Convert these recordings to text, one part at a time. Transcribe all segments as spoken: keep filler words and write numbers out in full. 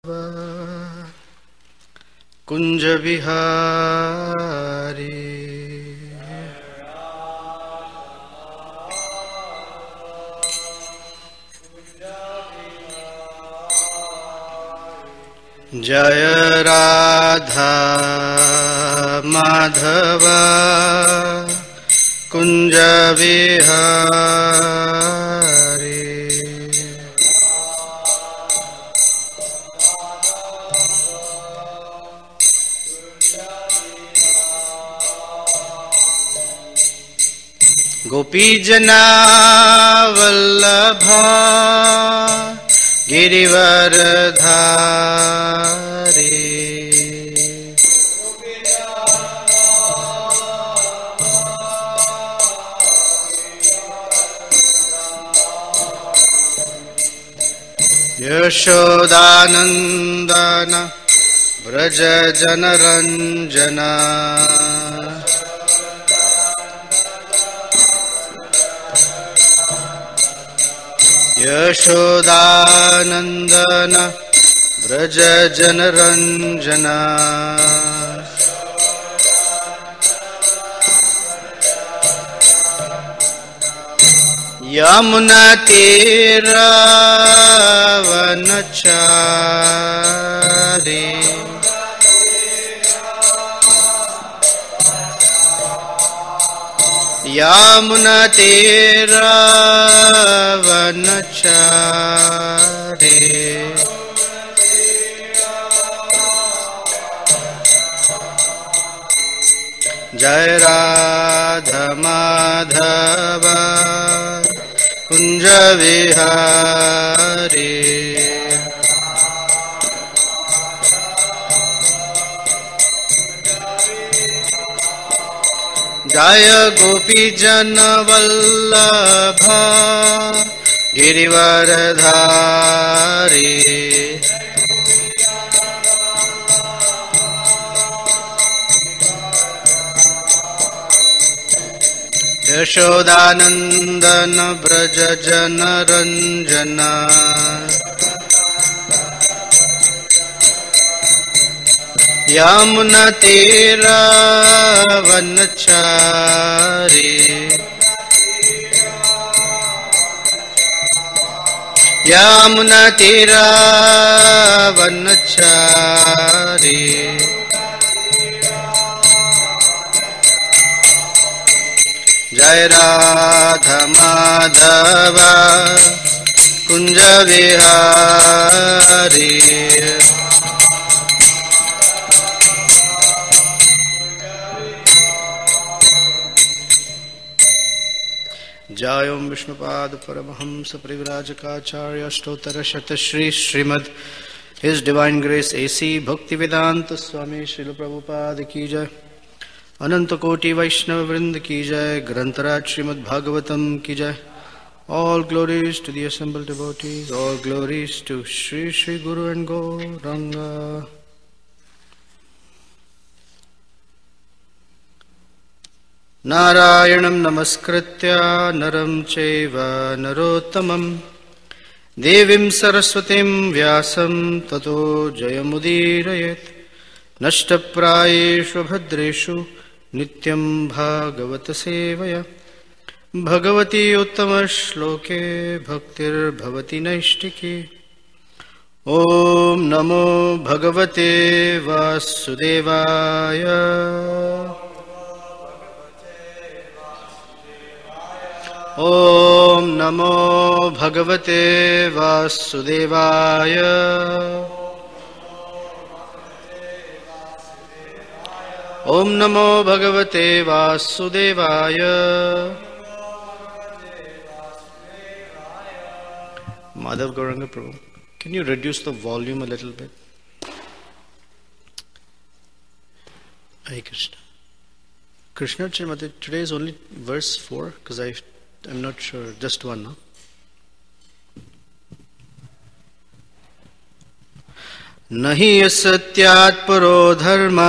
कुंज बिहारी जय राधा माधव कुंज बिहारी गोपीजना वल्लभा गिरिवरधारी यशोदानंदन व्रज जनरंजना यशोदानंदन व्रज जनरंजना यमुना तीरावनचारी यमुना तीरावनचारी जय राधा माधव कुंज विहारी जय गोपी जन वल्लभा गिरिवरधारी यशोदानंदन व्रज जनरंजना यमुना तीरावनचारी यमुना तीरावनचारी जय राधा माधव कुंज विहारी जय ओम विष्णुपाद परमहंस परिव्राजकाचार्य अष्टोत्तर शतश्री श्रीमद् his divine grace AC Bhaktivedanta Swami Srila Prabhupada की जय। अनंत कोटि वैष्णव वृंद की जय। ग्रंथराज श्रीमद् भागवतम की जय। All glories to the assembled devotees. All glories to Shri Shri Guru and Gauranga. नारायणं नमस्कृत्य नरं चैव नरोत्तमं देवीं सरस्वतीं व्यासं ततो जयमुदीरयेत्। नष्टप्रायेषु भद्रेषु नित्यं भागवत सेवया भगवती उत्तमश्लोके भक्तिर्भवति नैष्टिकी। ॐ नमो भगवते वासुदेवाय ॐ नमो भगवते वासुदेवाय ॐ नमो भगवते वासुदेवाय। Madhav Gauranga Prabhu, can you reduce the volume a little bit? Hare Krishna. Krishna Chrimati, today is only verse four because I I'm not sure, just one, no? Nahi asatyat paro dharma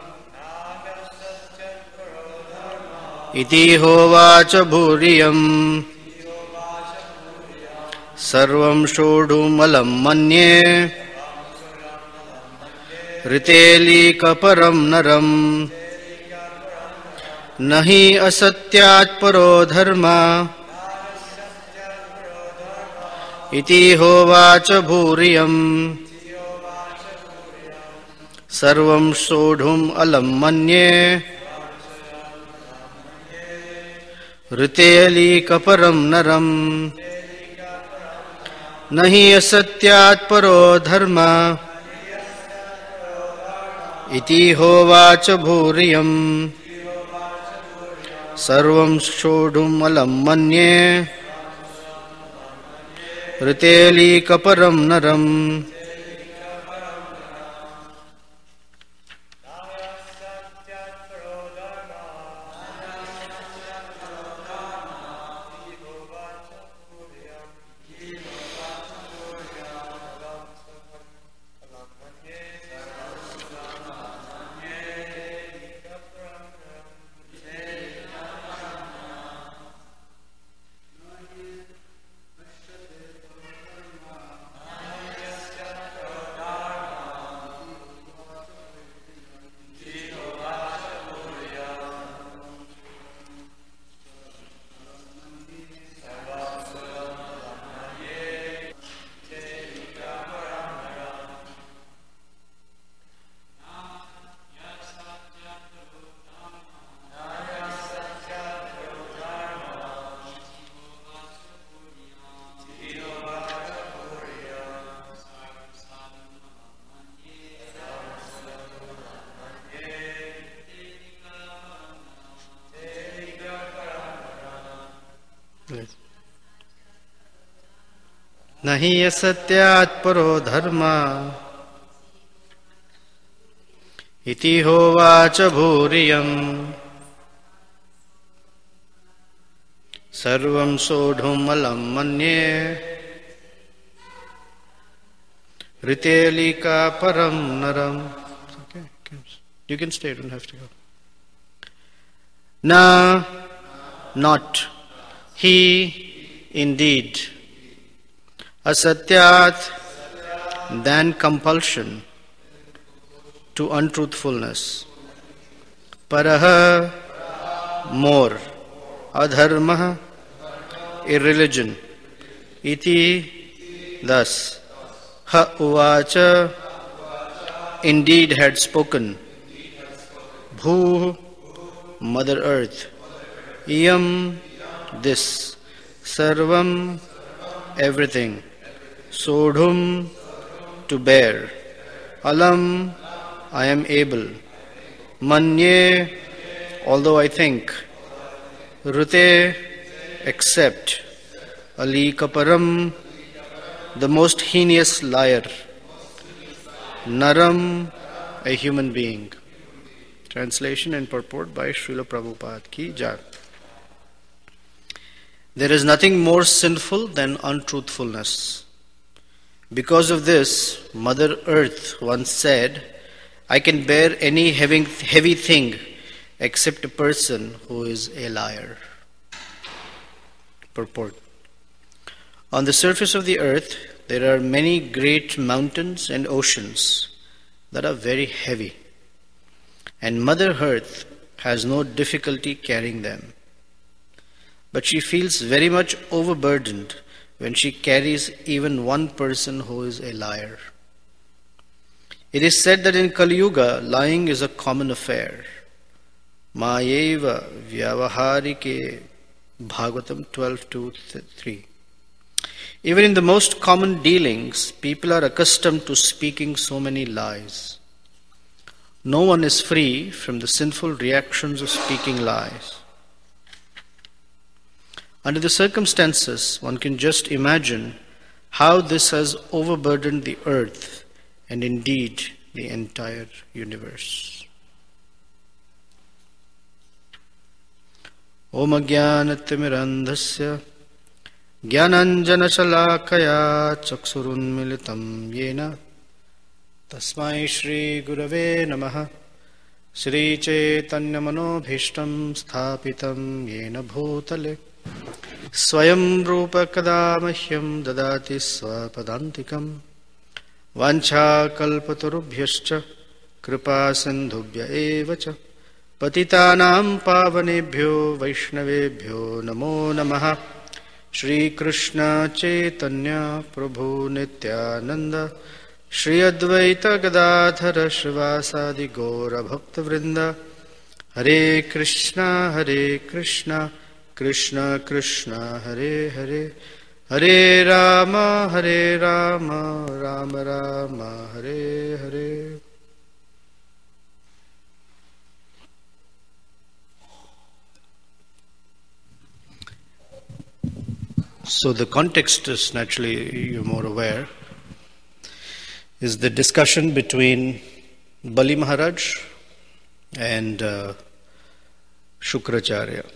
iti hovacha bhuriyam सर्वं षोडुमलं मन्ये ऋतेलीकपरं नरम् नहि असत्यात् परो धर्मा इति होवाच भूरियम् सर्वं सोढुम् अलं मन्ये ऋतेलीकपरं नरम् नहि असत्यात् परो धर्मा इति होवाच भूरियम् सर्वं सोढुम् अलं मन्ये ऋतेलीकपरं नरम्. नहि असत्यात् परो धर्मा इति होवाच भूरियम् सर्वं सोढुम् अलं मन्ये ऋतेलीकपरं नरम्. Okay, you can stay, don't have to go. Na, not he, indeed. Asatyat, than compulsion to untruthfulness. Paraha, more. Adharma, irreligion. Iti, thus. Ha uvacha, indeed had spoken. Bhu, Mother Earth. Iyam, this. Sarvam, everything. Sodhum, to bear. Alam, I am able. Manye, although I think. Rute, except. Alikaparam, the most heinous liar. Naram, a human being. Translation and purport by Srila Prabhupada Ki Jai. There is nothing more sinful than untruthfulness. Because of this, Mother Earth once said, I can bear any heavy, heavy thing except a person who is a liar. Purport. On the surface of the earth, there are many great mountains and oceans that are very heavy. And Mother Earth has no difficulty carrying them. But she feels very much overburdened when she carries even one person who is a liar. It is said that in Kali Yuga, lying is a common affair. Mayeva vyavaharike, Bhagavatam twelve two three. Even in the most common dealings, people are accustomed to speaking so many lies. No one is free from the sinful reactions of speaking lies. Under the circumstances, one can just imagine how this has overburdened the earth and indeed the entire universe. Om Ajnanatimirandhasya Jnananjana Shalakaya Chaksurunmilitam Yena Tasmai Shri Gurave Namaha Shri Chaitanya Manobhishtam Sthapitam Yena Bhutale Swayam Rupa Kadamahyam Dadati Swapadantikam Vancha Kalpatarubhyascha कृपा सिन्धुभ्य एव च पतितानां पावनेभ्यो वैष्णवेभ्यो नमो नमः। श्री कृष्ण चैतन्य प्रभु नित्यानंद श्री अद्वैत गदाधर श्रीवासादि गौर भक्तवृंद। हरे कृष्णा हरे कृष्णा कृष्ण कृष्ण हरे हरे, हरे राम हरे Ram Ram Ram Hare Hare. So the context is, naturally you're more aware, is the discussion between Bali Maharaj and uh, Shukracharya.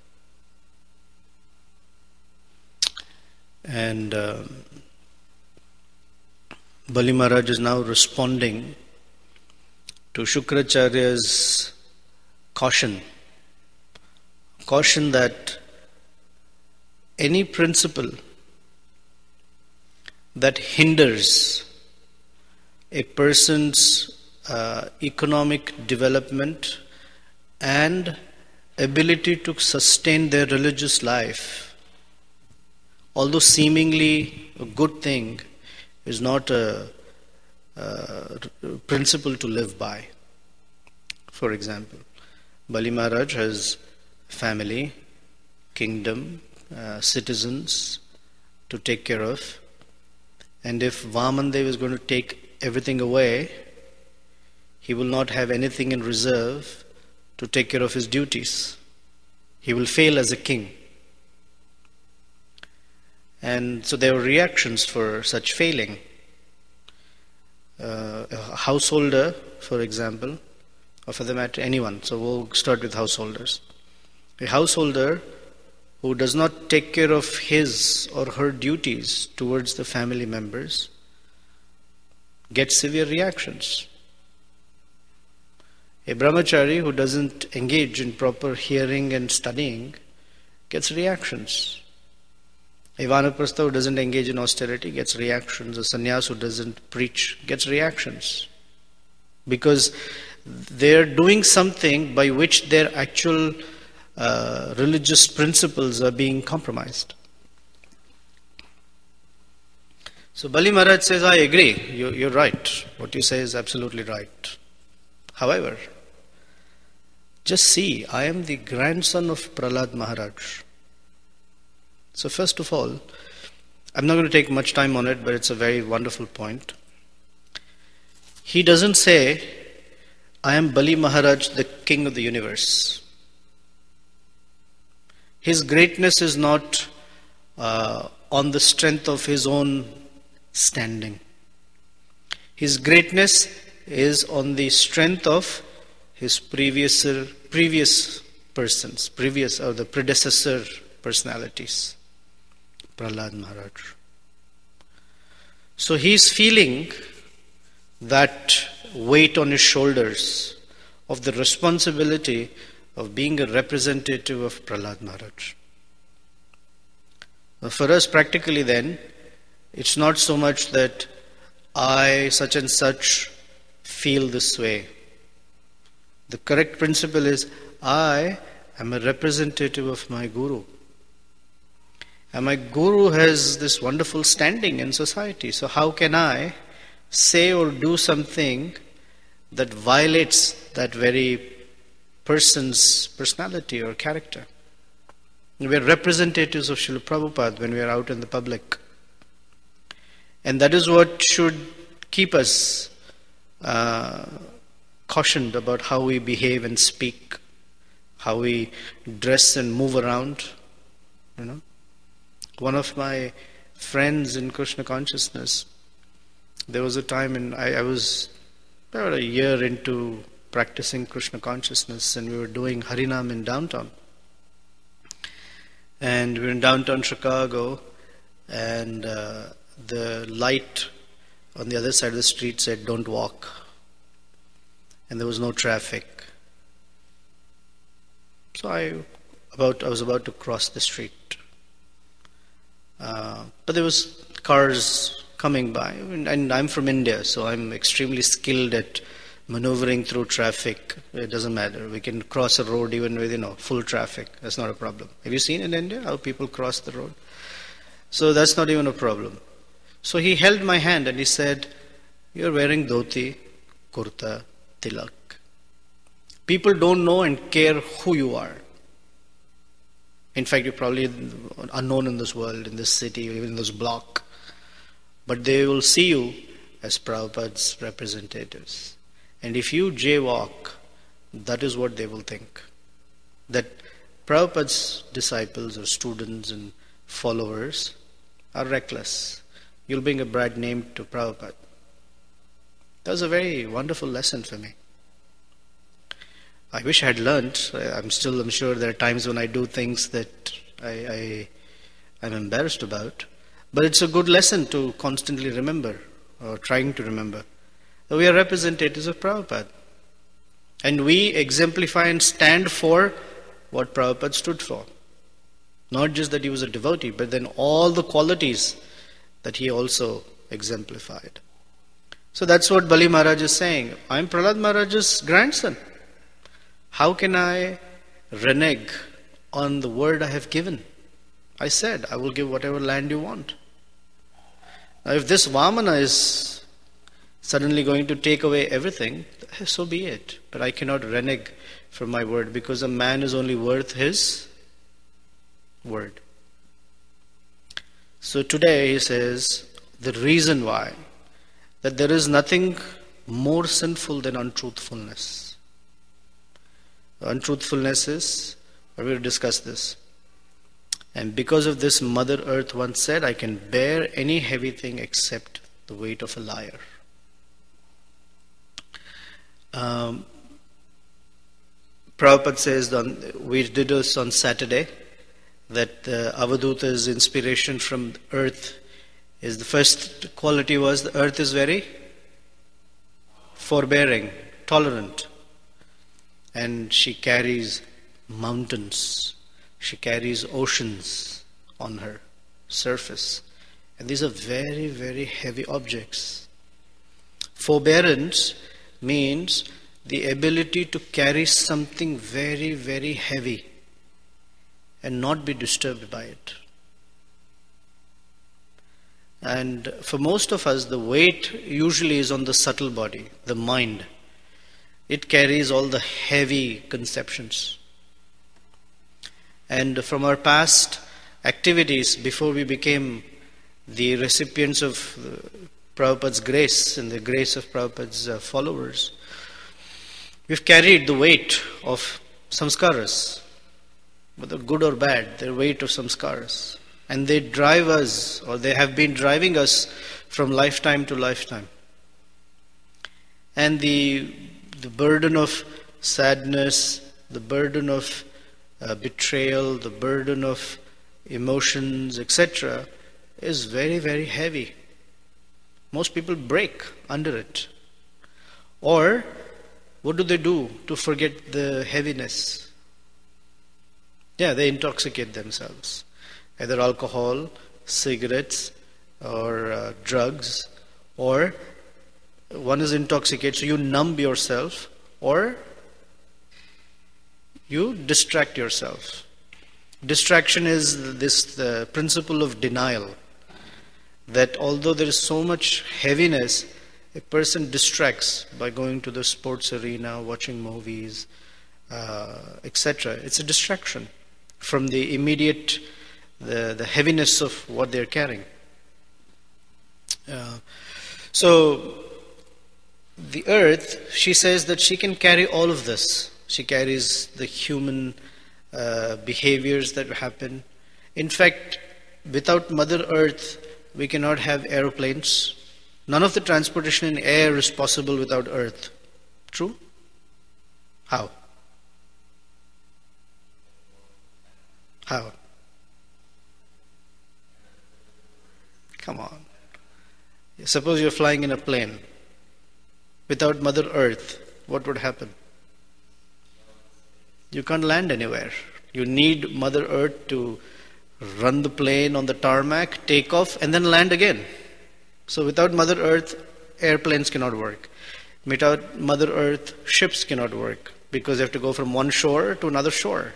And uh, Bali Maharaj is now responding to Shukracharya's caution, caution that any principle that hinders a person's uh, economic development and ability to sustain their religious life, although seemingly a good thing, is not a, a principle to live by. For example, Bali Maharaj has family, kingdom, uh, citizens to take care of, and if Vamandev is going to take everything away, he will not have anything in reserve to take care of his duties. He will fail as a king. And so there were reactions for such failing. Uh, a householder, for example, or for the matter anyone, so we'll start with householders. A householder who does not take care of his or her duties towards the family members gets severe reactions. A brahmachari who doesn't engage in proper hearing and studying gets reactions. A vanaprastha who doesn't engage in austerity gets reactions. A sannyas who doesn't preach gets reactions. Because they're doing something by which their actual uh, religious principles are being compromised. So Bali Maharaj says, I agree, you, you're right. What you say is absolutely right. However, just see, I am the grandson of Prahlad Maharaj. So first of all, I'm not going to take much time on it, but it's a very wonderful point. He doesn't say, I am Bali Maharaj, the king of the universe. His greatness is not uh, on the strength of his own standing. His greatness is on the strength of his previous previous persons, previous or the predecessor personalities. Prahlad Maharaj. So he is feeling that weight on his shoulders of the responsibility of being a representative of Prahlad Maharaj. For us practically then, it's not so much that I such and such feel this way. The correct principle is, I am a representative of my Guru. And my Guru has this wonderful standing in society. So how can I say or do something that violates that very person's personality or character? We are representatives of Srila Prabhupada when we are out in the public. And that is what should keep us uh, cautioned about how we behave and speak, how we dress and move around. You know, one of my friends in Krishna consciousness, there was a time in I, I was about a year into practicing Krishna consciousness, and we were doing Harinam in downtown. And we were in downtown Chicago, and uh, the light on the other side of the street said, "Don't walk." And there was no traffic. So I about I was about to cross the street. Uh, but there was cars coming by. And I'm from India, so I'm extremely skilled at maneuvering through traffic. It doesn't matter. We can cross a road even with, you know, full traffic. That's not a problem. Have you seen in India how people cross the road? So that's not even a problem. So he held my hand and he said, "You're wearing dhoti, kurta, tilak. People don't know and care who you are. In fact, you're probably unknown in this world, in this city, even in this block. But they will see you as Prabhupada's representatives. And if you jaywalk, that is what they will think. That Prabhupada's disciples or students and followers are reckless. You'll bring a bad name to Prabhupada." That was a very wonderful lesson for me. I wish I had learned. I'm still, I'm sure there are times when I do things that I, I, I'm embarrassed about. But it's a good lesson to constantly remember, or trying to remember, that we are representatives of Prabhupada. And we exemplify and stand for what Prabhupada stood for. Not just that he was a devotee, but then all the qualities that he also exemplified. So that's what Bali Maharaj is saying. I'm Prahlad Maharaj's grandson. How can I renege on the word I have given? I said, I will give whatever land you want. Now if this Vamana is suddenly going to take away everything, so be it. But I cannot renege from my word, because a man is only worth his word. So today he says, the reason why, that there is nothing more sinful than untruthfulness. Untruthfulness is, we will discuss this. And because of this, Mother Earth once said, I can bear any heavy thing except the weight of a liar. Um, Prabhupada says, that we did this on Saturday, that uh, Avaduta's inspiration from earth is, the first quality was the earth is very forbearing, tolerant. And she carries mountains, she carries oceans on her surface. And these are very, very heavy objects. Forbearance means the ability to carry something very, very heavy and not be disturbed by it. And for most of us, the weight usually is on the subtle body, the mind. It carries all the heavy conceptions. And from our past activities, before we became the recipients of Prabhupada's grace and the grace of Prabhupada's uh, followers, we've carried the weight of samskaras, whether good or bad, the weight of samskaras. And they drive us, or they have been driving us from lifetime to lifetime. And the the burden of sadness, the burden of uh, betrayal, the burden of emotions, et cetera, is very, very heavy. Most people break under it. Or, what do they do to forget the heaviness? Yeah, they intoxicate themselves. Either alcohol, cigarettes, or uh, drugs, or one is intoxicated, so you numb yourself, or you distract yourself. Distraction is this the principle of denial, that although there is so much heaviness, a person distracts by going to the sports arena, watching movies, uh, et cetera. It's a distraction from the immediate, the, the heaviness of what they're carrying. Uh, so, the earth, she says that she can carry all of this. She carries the human uh, behaviors that happen. In fact, without Mother Earth, we cannot have aeroplanes. None of the transportation in air is possible without Earth. True? How? How? Come on. Suppose you're flying in a plane. Without Mother Earth, what would happen? You can't land anywhere. You need Mother Earth to run the plane on the tarmac, take off, and then land again. So without Mother Earth, airplanes cannot work. Without Mother Earth, ships cannot work because they have to go from one shore to another shore.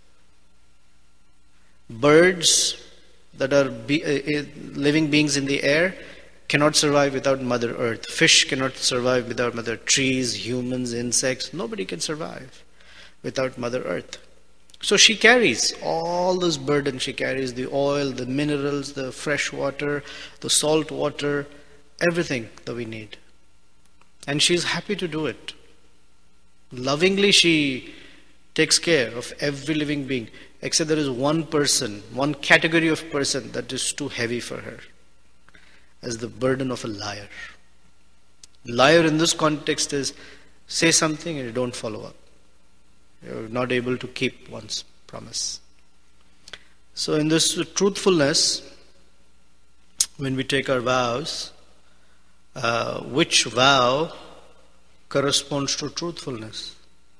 Birds that are be, uh, living beings in the air cannot survive without Mother Earth. Fish cannot survive without Mother. Trees, humans, insects, nobody can survive without Mother Earth. So she carries all this burden. She carries the oil, the minerals, the fresh water, the salt water, everything that we need. And she's happy to do it. Lovingly she takes care of every living being, except there is one person, one category of person that is too heavy for her, as the burden of a liar. Liar in this context is, say something and you don't follow up. You're not able to keep one's promise. So in this truthfulness, when we take our vows, uh, which vow corresponds to truthfulness?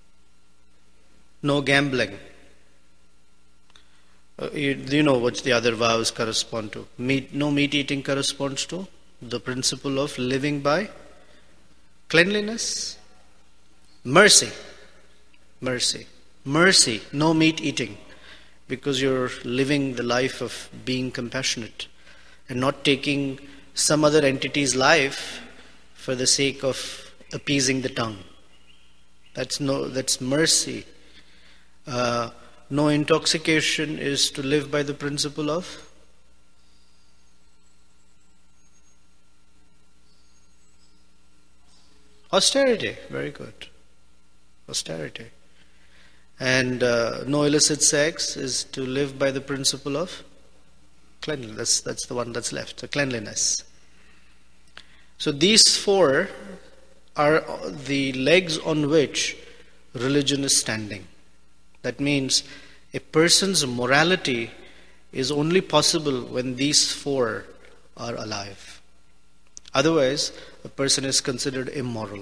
No gambling. Uh, you, you know what the other vows correspond to. Meat, no meat eating corresponds to the principle of living by cleanliness. Mercy. Mercy. Mercy. No meat eating. Because you're living the life of being compassionate and not taking some other entity's life for the sake of appeasing the tongue. That's no. That's mercy. Uh, no intoxication is to live by the principle of austerity. Very good. Austerity. And uh, no illicit sex is to live by the principle of cleanliness. That's, that's the one that's left, the cleanliness. So these four are the legs on which religion is standing. That means a person's morality is only possible when these four are alive. Otherwise, a person is considered immoral.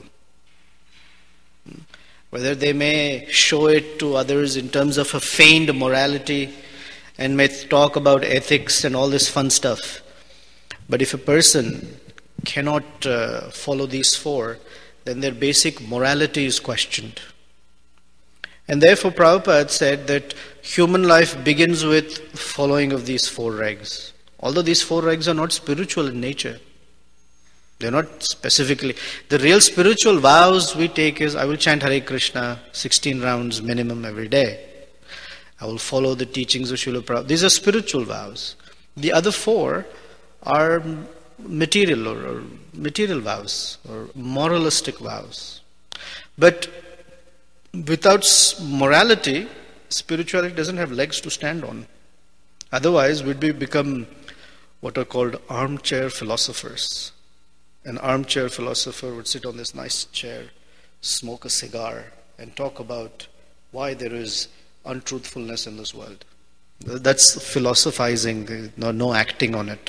Whether they may show it to others in terms of a feigned morality and may talk about ethics and all this fun stuff. But if a person cannot uh, follow these four, then their basic morality is questioned. And therefore Prabhupada said that human life begins with following of these four regs. Although these four regs are not spiritual in nature. They're not specifically. The real spiritual vows we take is, I will chant Hare Krishna sixteen rounds minimum every day. I will follow the teachings of Srila Prabhupada. These are spiritual vows. The other four are material or, or material vows or moralistic vows. But without morality, spirituality doesn't have legs to stand on. Otherwise, we'd be become what are called armchair philosophers. An armchair philosopher would sit on this nice chair, smoke a cigar, and talk about why there is untruthfulness in this world. That's philosophizing, no, no acting on it.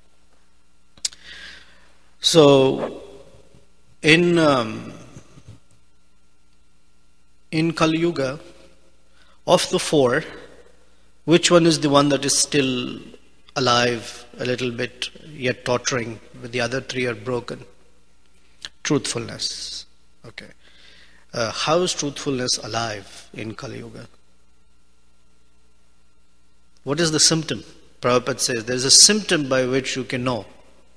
So, in um, in Kali Yuga, of the four, which one is the one that is still alive a little bit, yet tottering, but the other three are broken? Truthfulness. Okay. Uh, how is truthfulness alive in Kali Yuga? What is the symptom? Prabhupada says there is a symptom by which you can know.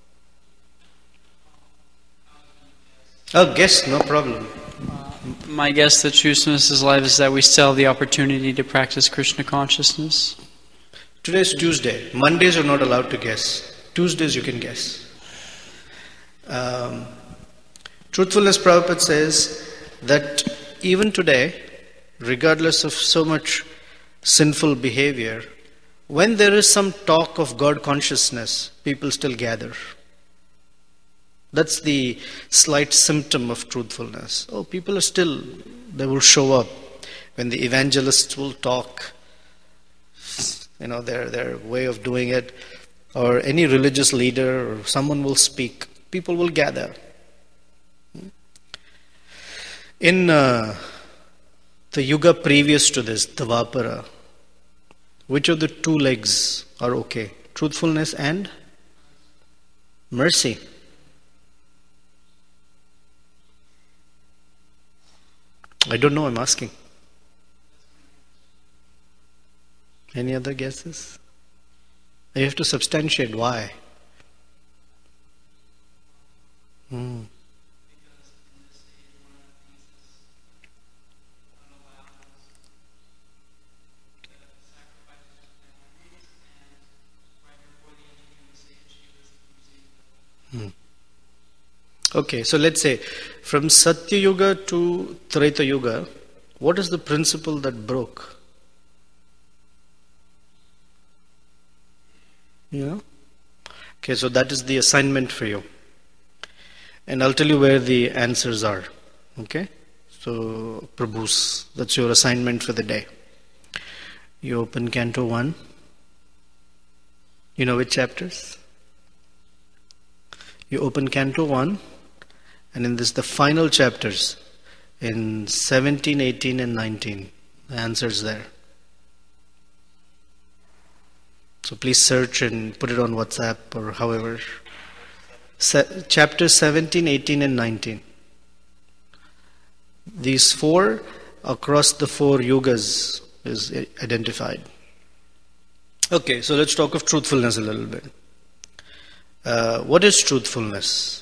Oh, guess, no problem. Uh, my guess that truthfulness is alive is that we still have the opportunity to practice Krishna consciousness. Today is Tuesday. Mondays you're not allowed to guess. Tuesdays you can guess. Um, truthfulness, Prabhupada says that even today, regardless of so much sinful behavior, when there is some talk of God consciousness, people still gather. That's the slight symptom of truthfulness. Oh, people are still, they will show up. When the evangelists will talk, you know, their, their way of doing it, or any religious leader or someone will speak, people will gather. In uh, the yuga previous to this, Dvapara, which of the two legs are okay? Truthfulness and mercy. I don't know, I'm asking. Any other guesses? You have to substantiate why. Hmm. Hmm. Okay, so let's say from Satya Yuga to Treta Yuga, what is the principle that broke? You know? Okay, so that is the assignment for you. And I'll tell you where the answers are. Okay? So, Prabhus, that's your assignment for the day. You open Canto one. You know which chapters? You open Canto one, and in this, the final chapters, in seventeen, eighteen, and nineteen, the answer's there. So please search and put it on WhatsApp or however. Se- chapters seventeen, eighteen, and nineteen. These four across the four yugas is identified. Okay, so let's talk of truthfulness a little bit. Uh, what is truthfulness?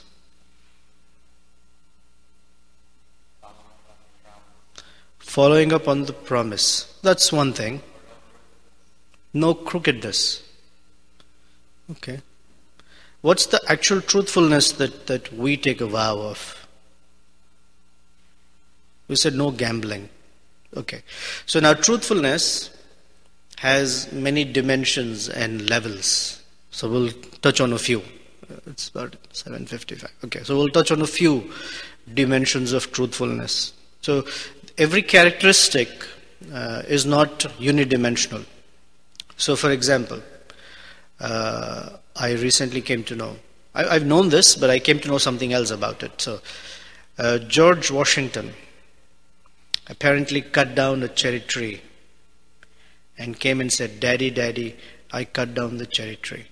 Following up on the promise. That's one thing. No crookedness. Okay. What's the actual truthfulness that, that we take a vow of? We said no gambling. Okay. So now truthfulness has many dimensions and levels. So we'll touch on a few. It's about seven fifty-five. Okay, so we'll touch on a few dimensions of truthfulness. So every characteristic uh, is not unidimensional. So for example, uh, I recently came to know, I, I've known this, but I came to know something else about it. So uh, George Washington apparently cut down a cherry tree and came and said, "Daddy, Daddy, I cut down the cherry tree."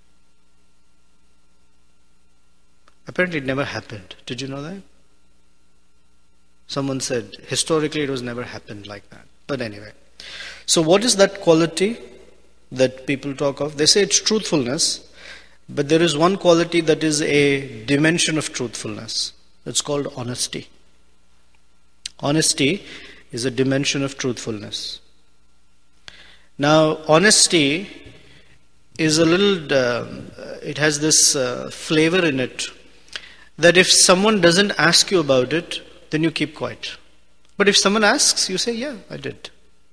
Apparently it never happened. Did you know that? Someone said, historically it was never happened like that. But anyway. So what is that quality that people talk of? They say it's truthfulness, but there is one quality that is a dimension of truthfulness. It's called honesty. Honesty is a dimension of truthfulness. Now, honesty is a little, uh, it has this uh, flavor in it that if someone doesn't ask you about it, then you keep quiet. But if someone asks, you say, yeah, I did.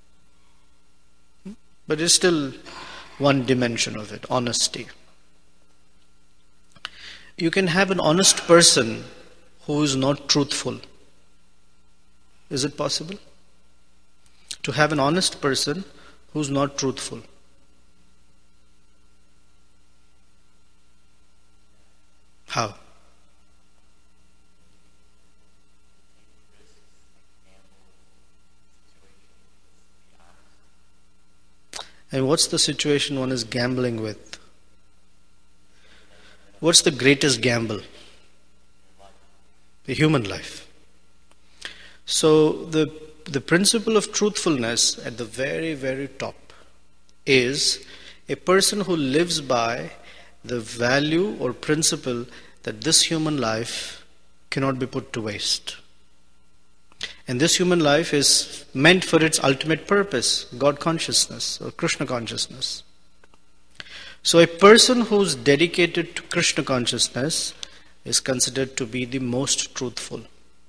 But it's still one dimension of it, honesty. You can have an honest person who is not truthful. Is it possible? To have an honest person who's not truthful. How? And what's the situation one is gambling with? What's the greatest gamble? The human life. So the the principle of truthfulness at the very, very top is a person who lives by the value or principle that this human life cannot be put to waste. And this human life is meant for its ultimate purpose, God consciousness or Krishna consciousness. So a person who's dedicated to Krishna consciousness is considered to be the most truthful.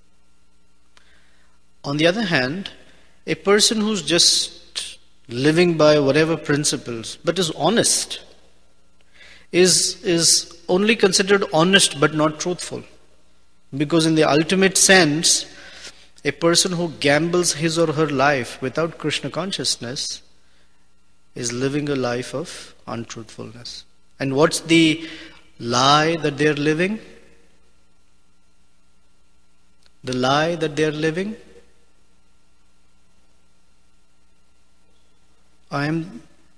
On the other hand, a person who's just living by whatever principles but is honest is, is only considered honest but not truthful. Because in the ultimate sense, a person who gambles his or her life without Krishna consciousness is living a life of untruthfulness. And what's the lie that they're living? The lie that they're living? I am.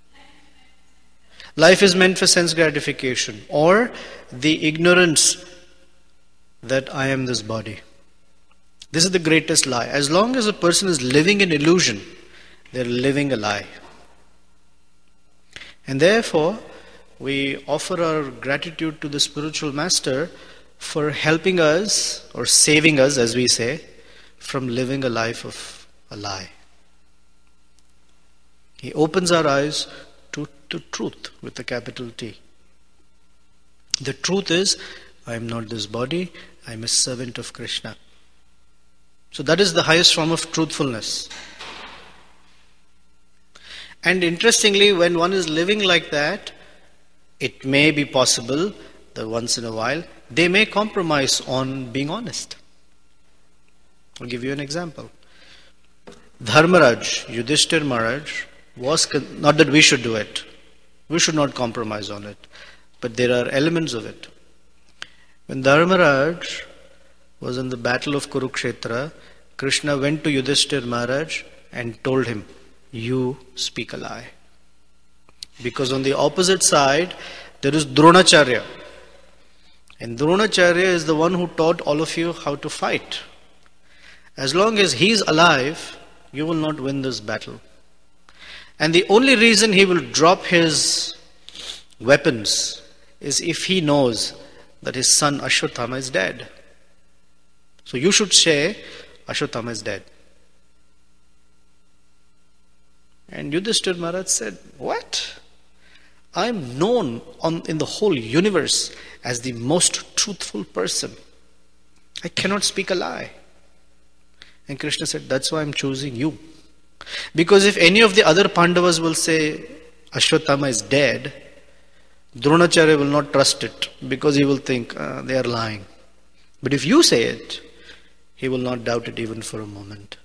Life is meant for sense gratification, or the ignorance that I am this body. This is the greatest lie. As long as a person is living in illusion, they're living a lie. And therefore, we offer our gratitude to the spiritual master for helping us, or saving us, as we say, from living a life of a lie. He opens our eyes to, to truth with a capital T. The truth is, I am not this body, I am a servant of Krishna. So that is the highest form of truthfulness. And interestingly, when one is living like that, it may be possible that once in a while, they may compromise on being honest. I'll give you an example. Dharmaraj, Yudhishthir Maharaj, was, con- not that we should do it. We should not compromise on it. But there are elements of it. When Dharmaraj was in the battle of Kurukshetra, Krishna went to Yudhishthir Maharaj and told him, you speak a lie. Because on the opposite side, there is Dronacharya. And Dronacharya is the one who taught all of you how to fight. As long as he is alive, you will not win this battle. And the only reason he will drop his weapons is if he knows that his son Ashwatthama is dead. So you should say, Ashwatthama is dead. And Yudhishthir Maharaj said, what? I am known on, in the whole universe as the most truthful person. I cannot speak a lie. And Krishna said, that's why I am choosing you. Because if any of the other Pandavas will say Ashwatthama is dead, Dronacharya will not trust it, because he will think uh, they are lying. But if you say it, he will not doubt it even for a moment.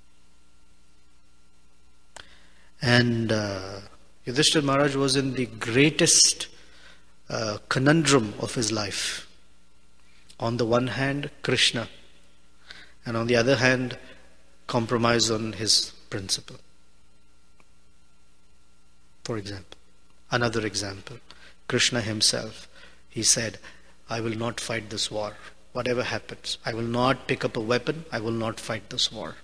And uh, Yudhishthira Maharaj was in the greatest uh, conundrum of his life. On the one hand, Krishna, and on the other hand, compromise on his principle. For example, another example, Krishna himself, he said, I will not fight this war. Whatever happens, I will not pick up a weapon, I will not fight this war.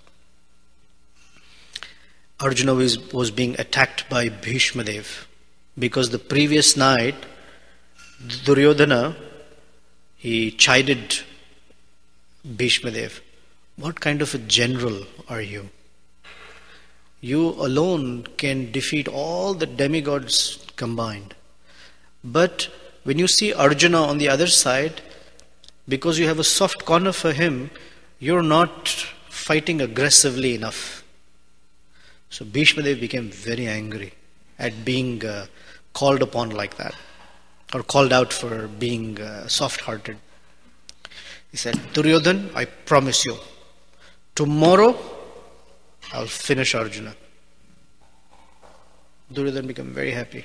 Arjuna was, was being attacked by Bhishma Dev because the previous night Duryodhana, he chided Bhishma Dev. What kind of a general are you? You alone can defeat all the demigods combined. But when you see Arjuna on the other side, because you have a soft corner for him, you're not fighting aggressively enough. So Bhishma Dev became very angry at being uh, called upon like that, or called out for being uh, soft-hearted. He said, Duryodhan, I promise you, tomorrow I'll finish Arjuna. Duryodhan became very happy.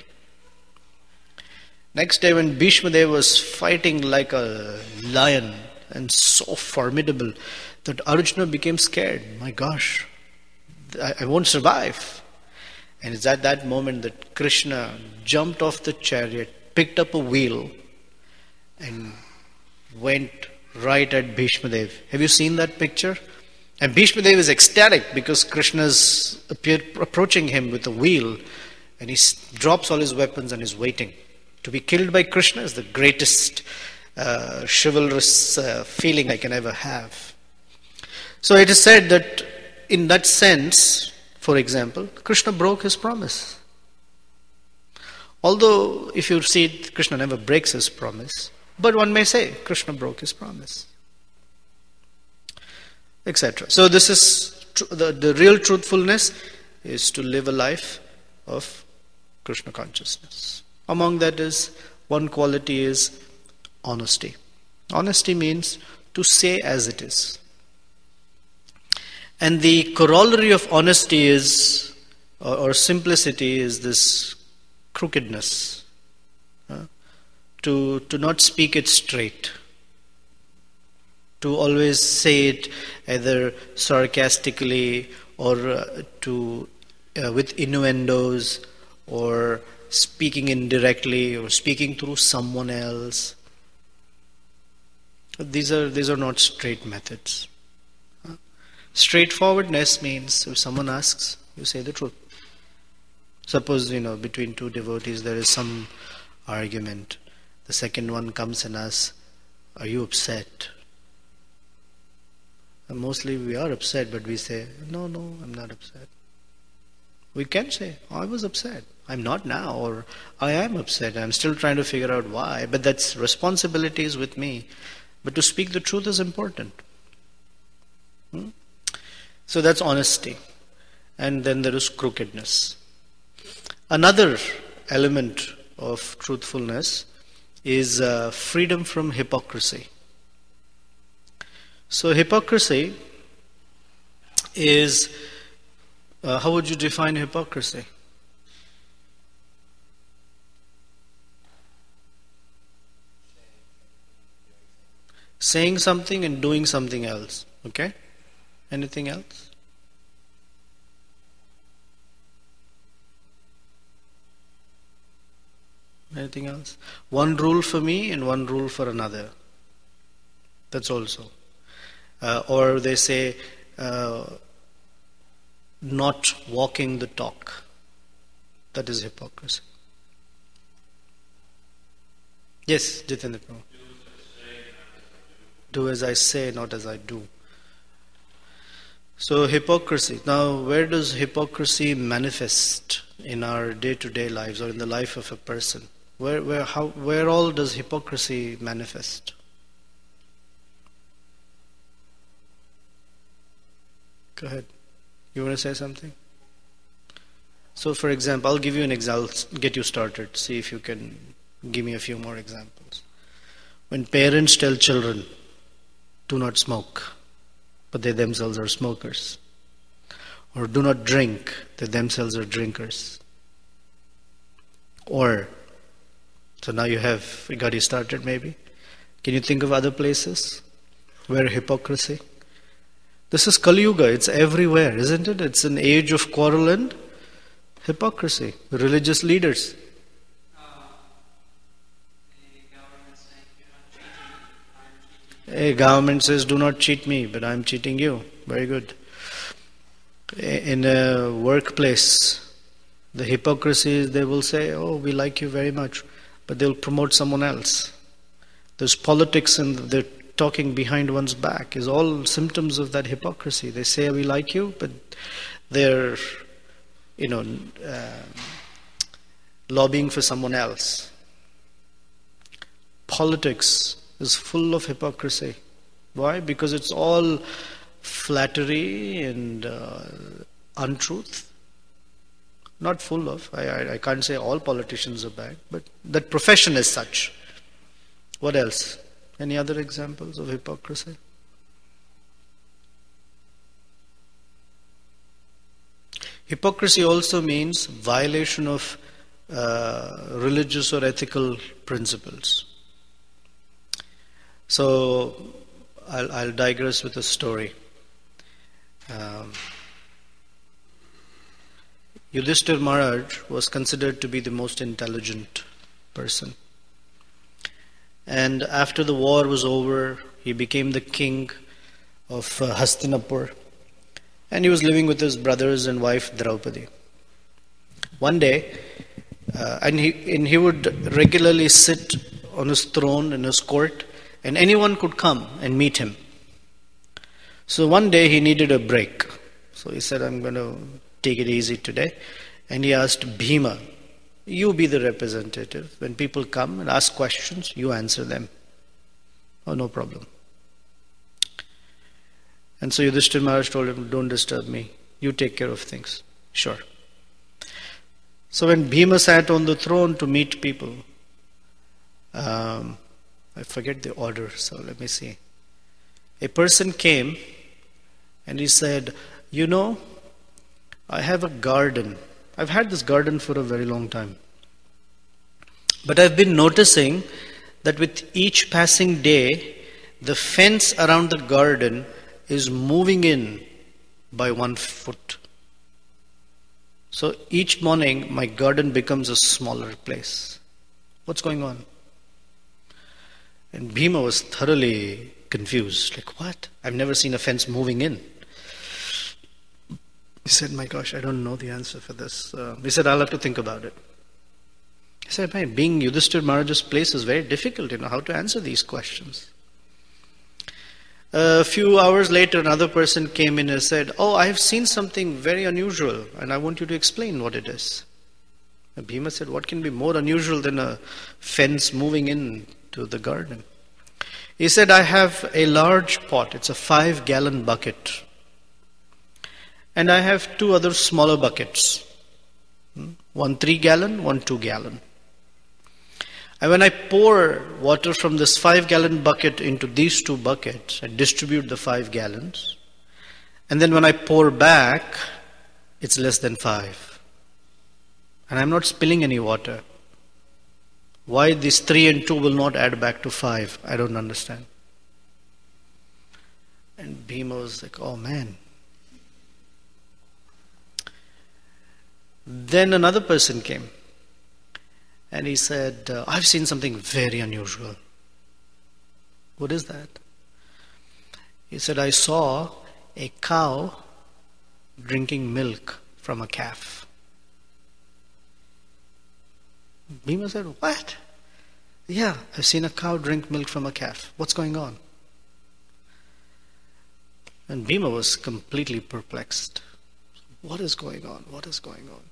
Next day when Bhishma Dev was fighting like a lion and so formidable that Arjuna became scared. My gosh, I, I won't survive. And it's at that moment that Krishna jumped off the chariot, picked up a wheel and went right at Bhishma Dev. Have you seen that picture? And Bhishma Dev is ecstatic because Krishna's appeared, approaching him with a wheel, and he drops all his weapons and is waiting. To be killed by Krishna is the greatest uh, chivalrous uh, feeling I can ever have. So it is said that in that sense, for example, Krishna broke his promise. Although if you see it, Krishna never breaks his promise. But one may say Krishna broke his promise, et cetera. So this is tr- the, the real truthfulness is to live a life of Krishna consciousness. Among that is, one quality is honesty. Honesty means to say as it is. And the corollary of honesty is, or, or simplicity is this crookedness. Uh, to, to not speak it straight. To always say it either sarcastically or uh, to uh, with innuendos, or speaking indirectly, or speaking through someone else. These are these are not straight methods. Uh, Straightforwardness means if someone asks, you say the truth. Suppose, you know, between two devotees there is some argument. The second one comes and asks, are you upset? And mostly we are upset, but we say, no, no, I'm not upset. We can say, oh, I was upset. I'm not now, or I am upset. I'm still trying to figure out why. But that's responsibility is with me. But to speak the truth is important. Hmm? So that's honesty. And then there is crookedness. Another element of truthfulness is uh, freedom from hypocrisy. So hypocrisy is, uh, how would you define hypocrisy? Saying something and doing something else. Okay? Anything else? Anything else? One rule for me and one rule for another. That's also. Uh, or they say, uh, not walking the talk. That is hypocrisy. Yes, Jitendra Prabhu. Do as I say, not as I do. So hypocrisy. Now, where does hypocrisy manifest in our day-to-day lives or in the life of a person? Where, where, how, where all does hypocrisy manifest? Go ahead. You want to say something? So, for example, I'll give you an example, get you started. See if you can give me a few more examples. When parents tell children, do not smoke, but they themselves are smokers. Or do not drink, they themselves are drinkers. Or, so now you have, we got you started maybe. Can you think of other places where hypocrisy? This is Kali Yuga, it's everywhere, isn't it? It's an age of quarrel and hypocrisy. Religious leaders. A government says, do not cheat me, but I'm cheating you. Very good. In a workplace, the hypocrisy is they will say, oh, we like you very much, but they'll promote someone else. There's politics and they're talking behind one's back is all symptoms of that hypocrisy. They say, we like you, but they're, you know, uh, lobbying for someone else. Politics is full of hypocrisy. Why? Because it's all flattery and uh, untruth. Not full of. I, I, I can't say all politicians are bad, but that profession is such. What else? Any other examples of hypocrisy? Hypocrisy also means violation of uh, religious or ethical principles. So, I'll, I'll digress with a story. Um, Yudhishthira Maharaj was considered to be the most intelligent person. And after the war was over, he became the king of uh, Hastinapur. And he was living with his brothers and wife Draupadi. One day, uh, and, he, and he would regularly sit on his throne in his court, and anyone could come and meet him. So one day he needed a break. So he said, I'm going to take it easy today. And he asked Bhima, you be the representative. When people come and ask questions, you answer them. Oh, no problem. And so Yudhishthira Maharaj told him, don't disturb me. You take care of things. Sure. So when Bhima sat on the throne to meet people, um, I forget the order, so let me see. A person came and he said, you know, I have a garden. I've had this garden for a very long time. But I've been noticing that with each passing day, the fence around the garden is moving in by one foot. So each morning, my garden becomes a smaller place. What's going on? And Bhima was thoroughly confused. Like, what? I've never seen a fence moving in. He said, my gosh, I don't know the answer for this. Uh, he said, I'll have to think about it. He said, man, being Yudhishthira Maharaj's place is very difficult, you know, how to answer these questions. A few hours later, another person came in and said, oh, I have seen something very unusual, and I want you to explain what it is. And Bhima said, what can be more unusual than a fence moving in to the garden? He said, I have a large pot. It's a five-gallon bucket. And I have two other smaller buckets. One three-gallon, one two-gallon. And when I pour water from this five-gallon bucket into these two buckets, I distribute the five gallons. And then when I pour back, it's less than five. And I'm not spilling any water. Why these three and two will not add back to five? I don't understand. And Bhima was like, oh man. Then another person came. And he said, uh, I've seen something very unusual. What is that? He said, I saw a cow drinking milk from a calf. Bhima said, what? Yeah, I've seen a cow drink milk from a calf. What's going on? And Bhima was completely perplexed. What is going on? What is going on?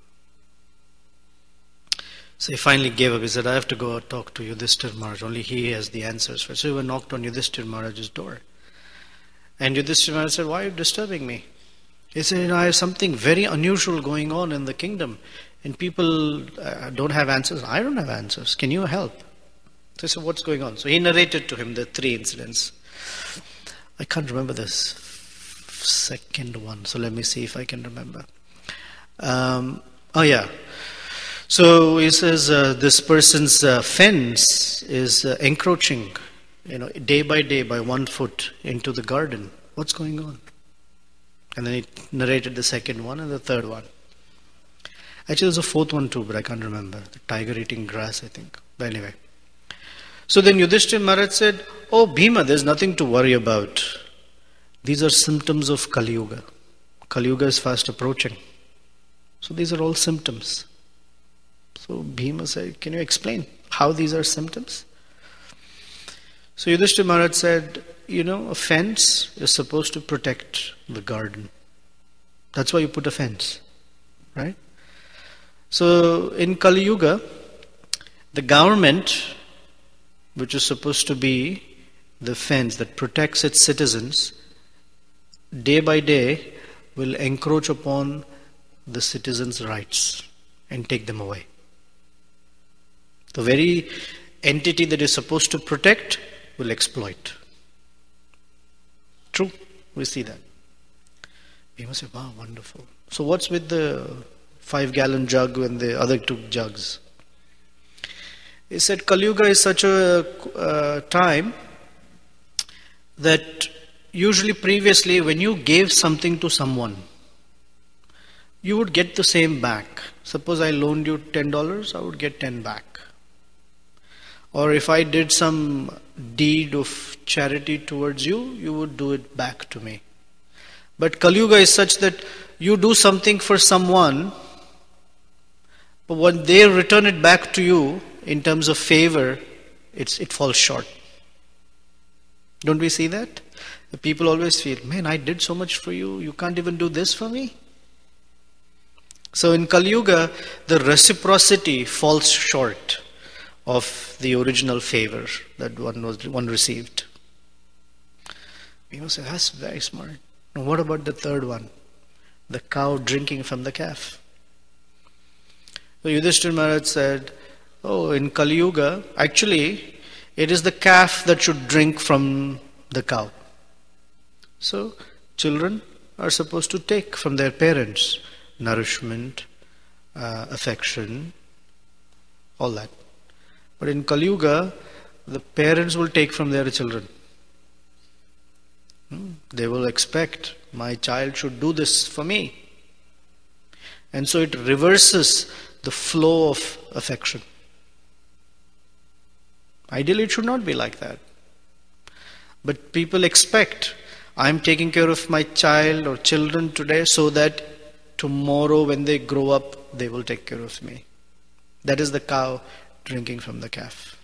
So he finally gave up. He said, I have to go talk to Yudhishthira Maharaj. Only he has the answers for it. So he knocked on Yudhishthira Maharaj's door. And Yudhishthira Maharaj said, why are you disturbing me? He said, you know, I have something very unusual going on in the kingdom. And people uh, don't have answers. I don't have answers. Can you help? So he said, what's going on? So he narrated to him the three incidents. I can't remember this second one. So let me see if I can remember. Um, oh yeah. So he says uh, this person's uh, fence is uh, encroaching, you know, day by day by one foot into the garden. What's going on? And then he narrated the second one and the third one. Actually, there's a fourth one too, but I can't remember. The tiger eating grass, I think. But anyway. So then Yudhishthira Maharaj said, oh Bhima, there's nothing to worry about. These are symptoms of Kali Yuga. Kali Yuga is fast approaching. So these are all symptoms. So Bhima said, can you explain how these are symptoms? So Yudhishthira Maharaj said, you know, a fence is supposed to protect the garden. That's why you put a fence, right? So in Kali Yuga, the government, which is supposed to be the fence that protects its citizens, day by day will encroach upon the citizens' rights and take them away. The very entity that is supposed to protect will exploit. True, we see that. We must say, wow, wonderful. So what's with the five-gallon jug and the other two jugs? He said, Kali Yuga is such a uh, time that usually previously when you gave something to someone, you would get the same back. Suppose I loaned you ten dollars, I would get ten back. Or if I did some deed of charity towards you, you would do it back to me. But Kali Yuga is such that you do something for someone, but when they return it back to you in terms of favor, it's, it falls short. Don't we see that? The people always feel, man, I did so much for you, you can't even do this for me? So in Kali Yuga, the reciprocity falls short of the original favor that one was one received. People say, that's very smart. Now what about the third one? The cow drinking from the calf. So Yudhishthira Maharaj said, oh, in Kali Yuga, actually, it is the calf that should drink from the cow. So children are supposed to take from their parents nourishment, uh, affection, all that. But in Kali Yuga, the parents will take from their children. They will expect, my child should do this for me. And so it reverses the flow of affection. Ideally, it should not be like that. But people expect, I'm taking care of my child or children today so that tomorrow when they grow up, they will take care of me. That is the cow drinking from the calf.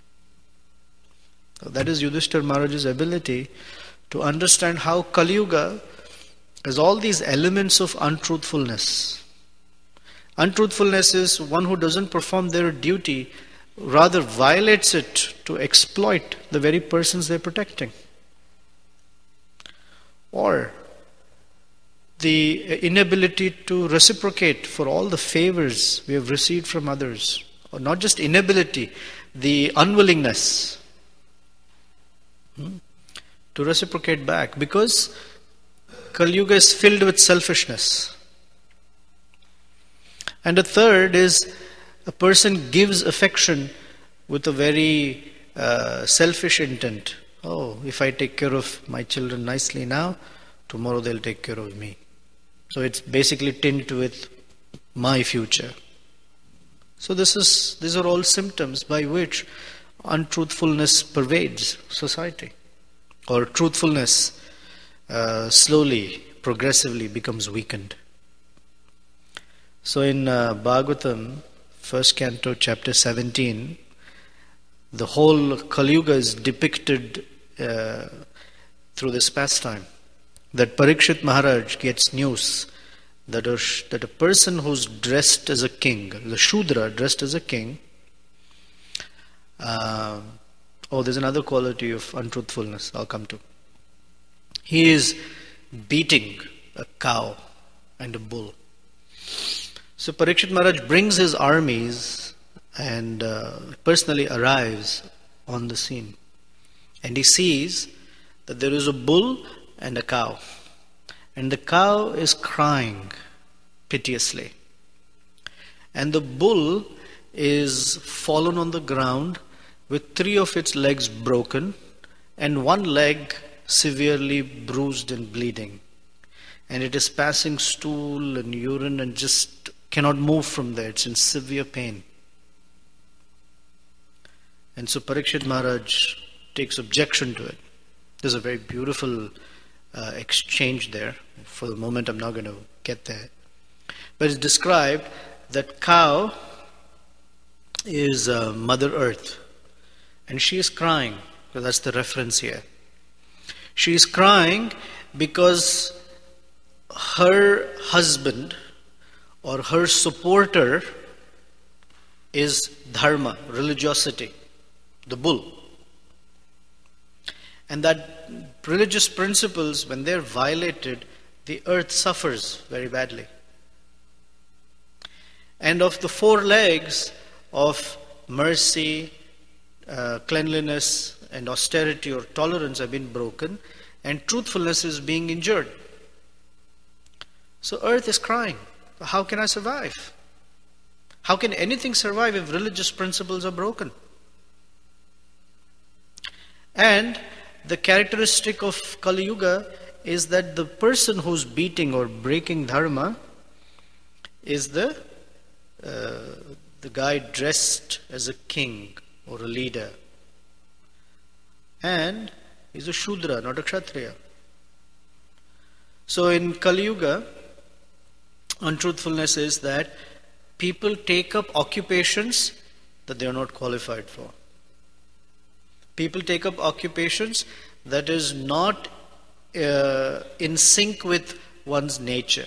So that is Yudhishthira Maharaj's ability to understand how Kali Yuga has all these elements of untruthfulness. Untruthfulness is one who doesn't perform their duty, rather violates it to exploit the very persons they're protecting. Or the inability to reciprocate for all the favors we have received from others. Or not just inability, the unwillingness hmm, to reciprocate back, because Kali Yuga is filled with selfishness. And the third is a person gives affection with a very uh, selfish intent. Oh, if I take care of my children nicely now, tomorrow they'll take care of me. So it's basically tinged with my future. So this is these are all symptoms by which untruthfulness pervades society, or truthfulness uh, slowly, progressively becomes weakened. So in uh, Bhagavatam, first canto, chapter seventeen, the whole Kali Yuga is depicted uh, through this pastime. That Parikshit Maharaj gets news that a, that a person who's dressed as a king, the Shudra dressed as a king, uh, oh, there's another quality of untruthfulness I'll come to. He is beating a cow and a bull. So Parikshit Maharaj brings his armies and uh, personally arrives on the scene. And he sees that there is a bull and a cow. And the cow is crying piteously. And the bull is fallen on the ground with three of its legs broken and one leg severely bruised and bleeding. And it is passing stool and urine and just cannot move from there. It's in severe pain. And so Parikshit Maharaj takes objection to it. There's a very beautiful uh, exchange there. For the moment, I'm not going to get there. But it's described that cow is uh, Mother Earth. And she is crying. So that's the reference here. She is crying because her husband or her supporter is dharma, religiosity, the bull. And that religious principles, when they're violated, the earth suffers very badly. And of the four legs of mercy, uh, cleanliness, and austerity or tolerance have been broken, and truthfulness is being injured. So earth is crying. How can I survive? How can anything survive if religious principles are broken? And the characteristic of Kali Yuga is that the person who's beating or breaking dharma is the uh, the guy dressed as a king or a leader. And he's a Shudra, not a Kshatriya. So in Kali Yuga, untruthfulness is that people take up occupations that they are not qualified for. People take up occupations that is not uh, in sync with one's nature.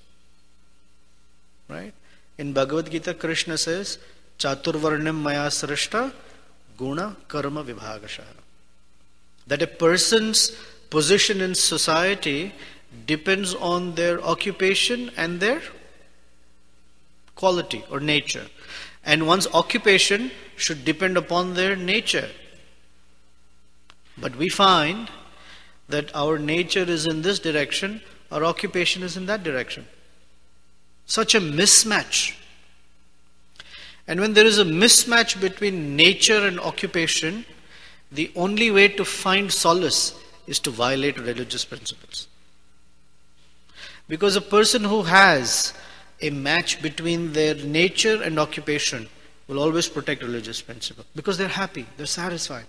Right? In Bhagavad Gita, Krishna says, Chaturvarnam maya srishta guna karma vibhagasha. That a person's position in society depends on their occupation and their quality or nature. And one's occupation should depend upon their nature. But we find that our nature is in this direction, our occupation is in that direction. Such a mismatch. And when there is a mismatch between nature and occupation, the only way to find solace is to violate religious principles. Because a person who has a match between their nature and occupation will always protect religious principle. Because they're happy, they're satisfied.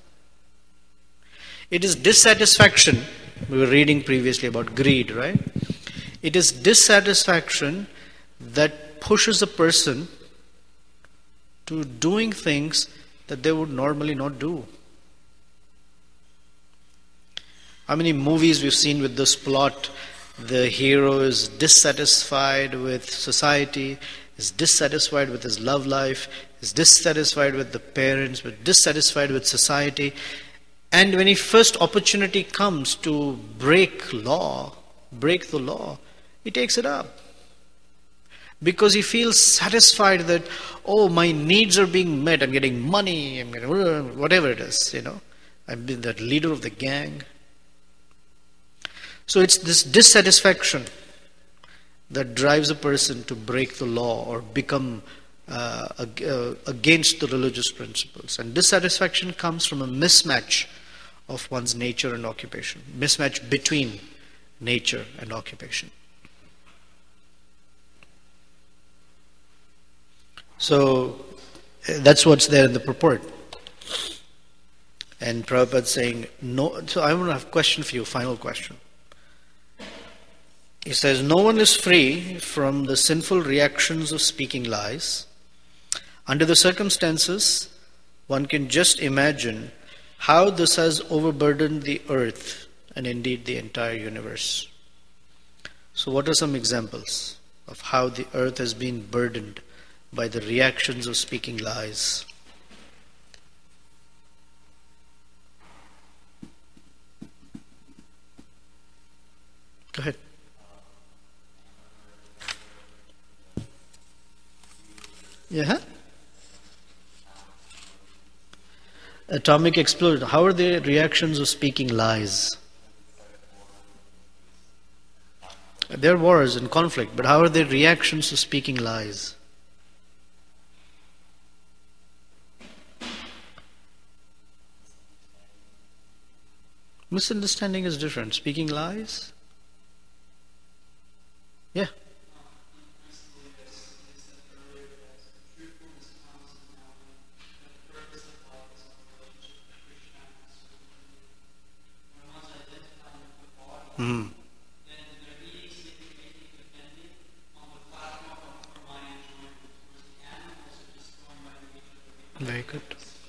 It is dissatisfaction. We were reading previously about greed, right? It is dissatisfaction that pushes a person to doing things that they would normally not do. How many movies we've seen with this plot? The hero is dissatisfied with society, is dissatisfied with his love life, is dissatisfied with the parents, but dissatisfied with society. And when his first opportunity comes to break law, break the law, he takes it up. Because he feels satisfied that, oh, my needs are being met, I'm getting money, I'm getting whatever it is, you know. I've been the leader of the gang. So it's this dissatisfaction that drives a person to break the law or become uh, ag- uh, against the religious principles. And dissatisfaction comes from a mismatch of one's nature and occupation, mismatch between nature and occupation. So that's what's there in the purport. And Prabhupada saying, no. So I want to have a question for you, final question. He says, no one is free from the sinful reactions of speaking lies. Under the circumstances, one can just imagine how this has overburdened the earth and indeed the entire universe. So what are some examples of how the earth has been burdened by the reactions of speaking lies? Go ahead. Yeah. Atomic explosion. How are the reactions of speaking lies? There are wars and conflict, but how are the reactions to speaking lies? Misunderstanding is different. Speaking lies? Yeah. Mm. Very good.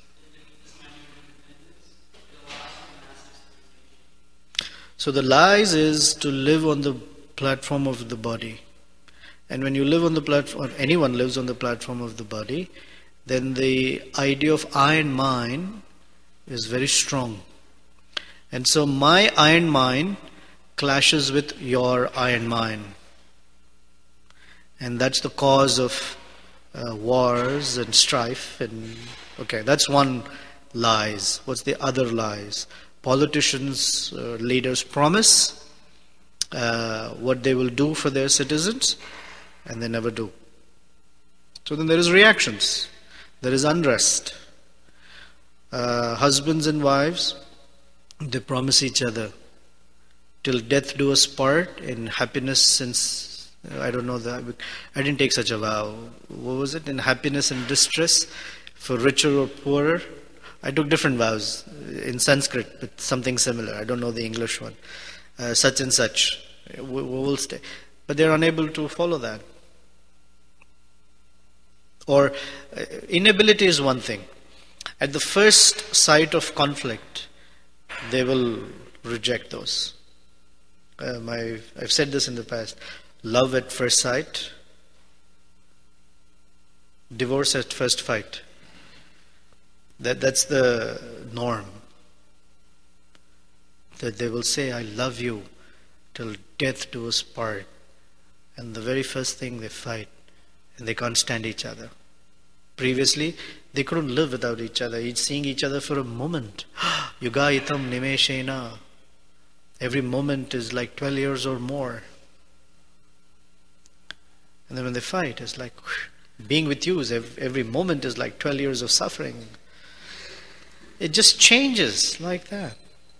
So the lies is to live on the platform of the body. And when you live on the platform, or anyone lives on the platform of the body, then the idea of I and mine is very strong. And so my I and mine clashes with your I and mine. And that's the cause of uh, wars and strife. And okay, that's one lies. What's the other lies? Politicians, uh, leaders promise uh, what they will do for their citizens, and they never do. So then there is reactions. There is unrest. Uh, husbands and wives, they promise each other, till death do us part, in happiness since, I don't know, the, I didn't take such a vow. What was it? In happiness and distress, for richer or poorer. I took different vows in Sanskrit, but something similar. I don't know the English one. Uh, such and such. We, we will stay. But they're unable to follow that. Or uh, inability is one thing. At the first sight of conflict, they will reject those. Um, I've, I've said this in the past. Love at first sight, divorce at first fight. That, that's the norm. That they will say, I love you till death do us part. And the very first thing they fight, and they can't stand each other. Previously, they couldn't live without each other, each seeing each other for a moment. Yugayitam nimeshena. Every moment is like twelve years or more. And then when they fight, it's like, being with you is every, every moment is like twelve years of suffering. It just changes like that.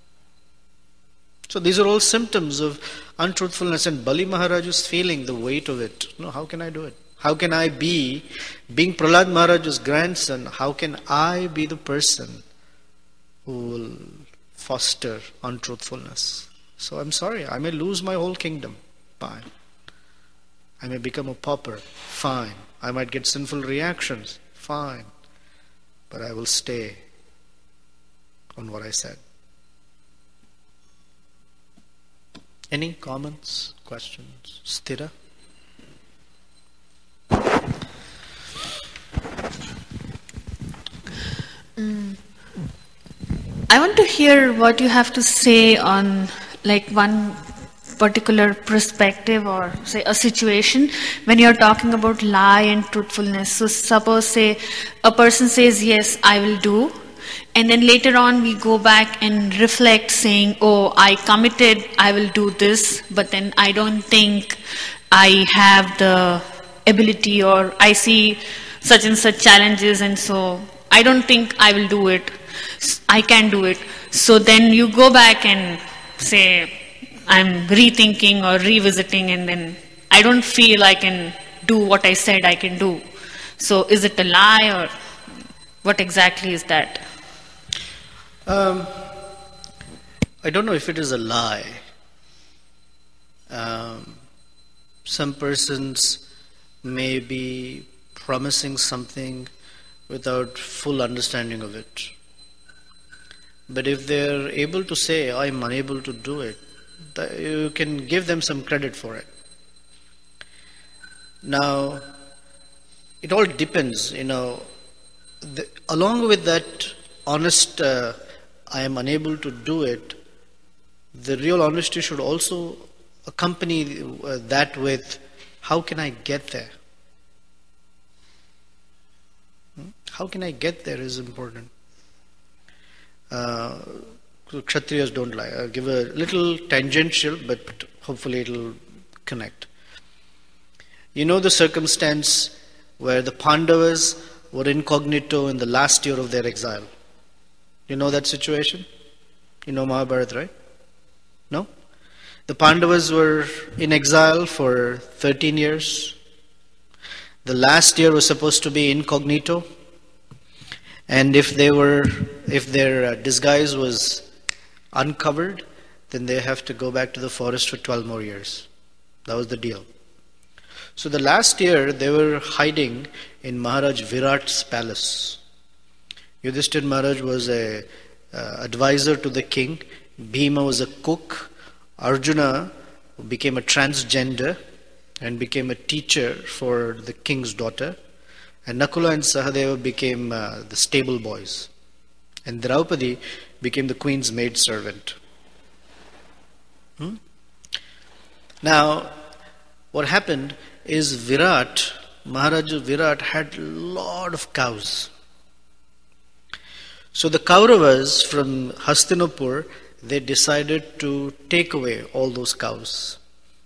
So these are all symptoms of untruthfulness, and Bali Maharaj is feeling the weight of it. No, how can I do it? How can I be, being Prahlad Maharaj's grandson, how can I be the person who will foster untruthfulness? So I'm sorry, I may lose my whole kingdom. Fine. I may become a pauper. Fine. I might get sinful reactions. Fine. But I will stay on what I said. Any comments, questions? Sthira? Mm. I want to hear what you have to say on like one particular perspective or say a situation when you're talking about lie and truthfulness. So suppose say a person says, yes, I will do. And then later on we go back and reflect saying, oh, I committed, I will do this, but then I don't think I have the ability, or I see such and such challenges, and so I don't think I will do it. I can do it. So then you go back and say, I'm rethinking or revisiting, and then I don't feel I can do what I said I can do. So is it a lie, or what exactly is that? Um, I don't know if it is a lie. Um, some persons may be promising something without full understanding of it. But if they're able to say, I'm unable to do it, you can give them some credit for it. Now, it all depends, you know. The, along with that honest, uh, I am unable to do it, the real honesty should also accompany uh, that with, how can I get there? Hmm? How can I get there is important. Uh, Kshatriyas don't lie. I'll give a little tangential, but hopefully it'll connect. You know the circumstance where the Pandavas were incognito in the last year of their exile. You know that situation? You know Mahabharata, right? No? The Pandavas were in exile for thirteen years. The last year was supposed to be incognito. And if they were, if their uh, disguise was uncovered, then they have to go back to the forest for twelve more years. That was the deal. So the last year they were hiding in Maharaj Virat's palace. Yudhishthira Maharaj was a uh, advisor to the king. Bhima was a cook. Arjuna became a transgender and became a teacher for the king's daughter. And Nakula and Sahadeva became uh, the stable boys. And Draupadi became the queen's maidservant. Hmm? Now, what happened is Virat, Maharaja Virat had a lot of cows. So the Kauravas from Hastinapur, they decided to take away all those cows.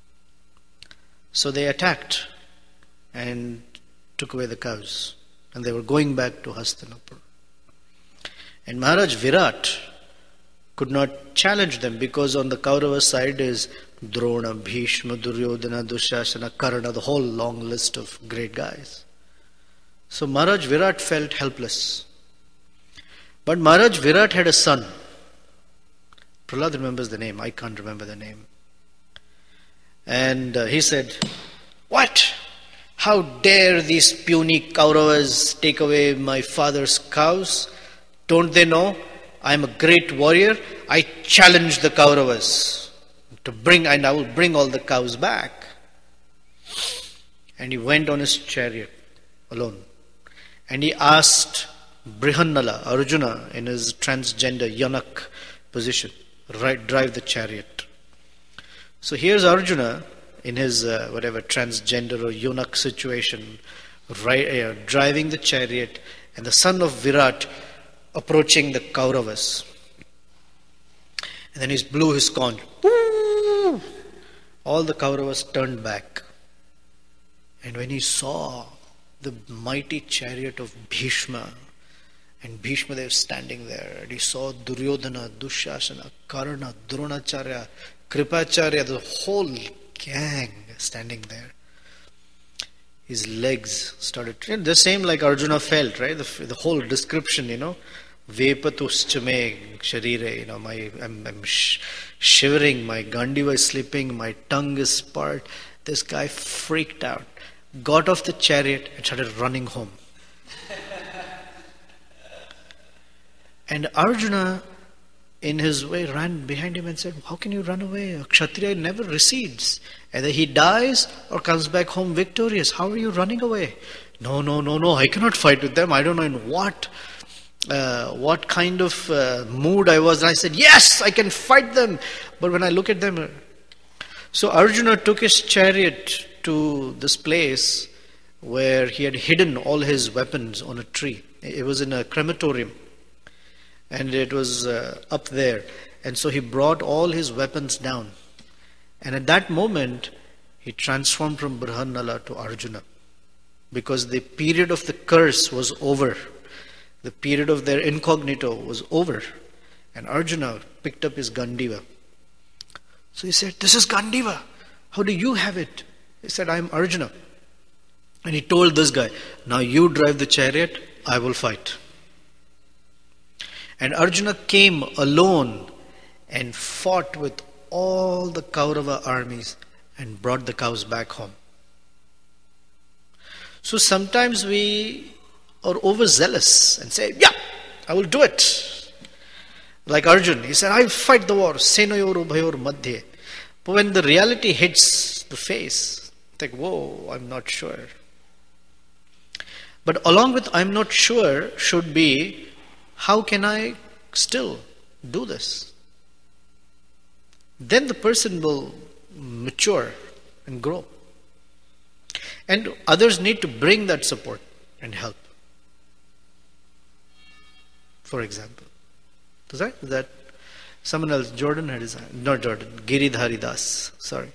So they attacked and took away the cows. And they were going back to Hastinapur. And Maharaj Virat could not challenge them because on the Kaurava side is Drona, Bhishma, Duryodhana, Dushasana, Karna, the whole long list of great guys. So Maharaj Virat felt helpless. But Maharaj Virat had a son. Prahlad remembers the name, I can't remember the name. And uh, he said, what? How dare these puny Kauravas take away my father's cows? Don't they know I am a great warrior? I challenge the Kauravas to bring, and I will bring all the cows back. And he went on his chariot alone. And he asked Brihannala, Arjuna, in his transgender Yanak position, right, drive the chariot. So here's Arjuna in his uh, whatever transgender or eunuch situation, right, uh, driving the chariot, and the son of Virat approaching the Kauravas. And then he blew his corn. Woo! All the Kauravas turned back. And when he saw the mighty chariot of Bhishma, and Bhishma they were standing there, and he saw Duryodhana, Dushasana, Karna, Dronacharya, Kripacharya, the whole gang standing there. His legs started, the same like Arjuna felt, right? The, the whole description, you know, Vepatuschame sharire, you know, my I'm, I'm sh- shivering, my gandiva is slipping, my tongue is sparred. This guy freaked out, got off the chariot and started running home. And Arjuna, in his way, ran behind him and said, how can you run away? A Kshatriya never recedes. Either he dies or comes back home victorious. How are you running away? No, no, no, no, I cannot fight with them. I don't know in what uh, what kind of uh, mood I was. And I said, yes, I can fight them. But when I look at them... So Arjuna took his chariot to this place where he had hidden all his weapons on a tree. It was in a crematorium. And it was uh, up there. And so he brought all his weapons down. And at that moment, he transformed from Brihanala to Arjuna. Because the period of the curse was over. The period of their incognito was over. And Arjuna picked up his Gandiva. So he said, this is Gandiva. How do you have it? He said, I am Arjuna. And he told this guy, now you drive the chariot, I will fight. And Arjuna came alone and fought with all the Kaurava armies and brought the cows back home. So sometimes we are overzealous and say, yeah, I will do it. Like Arjun, he said, I will fight the war, senayor ubhayor madhye. But when the reality hits the face, it's like, whoa, I'm not sure. But along with I'm not sure should be, how can I still do this? Then the person will mature and grow. And others need to bring that support and help. For example. Is that, is that someone else? Jordan had his hand. Not Jordan. Giridhari Das. Sorry.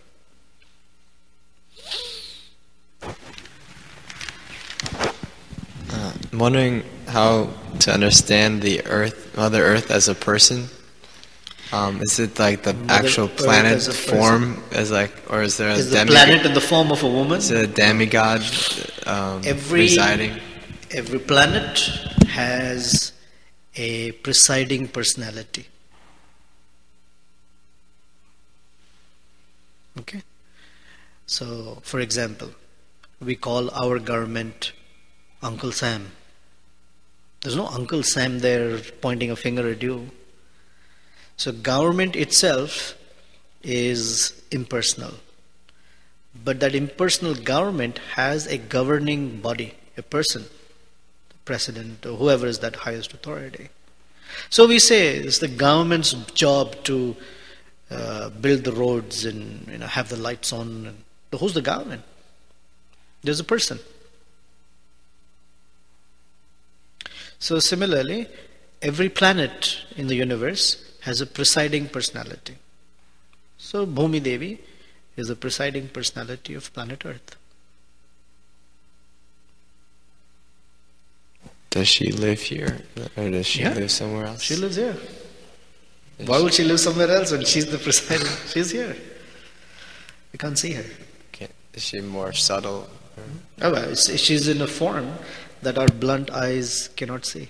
Uh, I'm wondering how to understand the Earth, Mother Earth as a person. Um, is it like the Mother actual Earth planet as a form, as like, or is there a Is the demigod? planet in the form of a woman? Is it a demigod um, Every, residing? every planet has a presiding personality. Okay? So, for example, we call our government Uncle Sam. There's no Uncle Sam there pointing a finger at you. So government itself is impersonal. But that impersonal government has a governing body, a person, president, or whoever is that highest authority. So we say it's the government's job to uh, build the roads and you know have the lights on. And, who's the government? There's a person. So similarly, every planet in the universe has a presiding personality. So Bhumi Devi is the presiding personality of planet Earth. Does she live here, or does she Yeah. live somewhere else? She lives here. Is Why she- would she live somewhere else when she's the presiding? She's here. You can't see her. Okay. Is she more subtle? or- Oh, well, it's- she's in a form that our blunt eyes cannot see.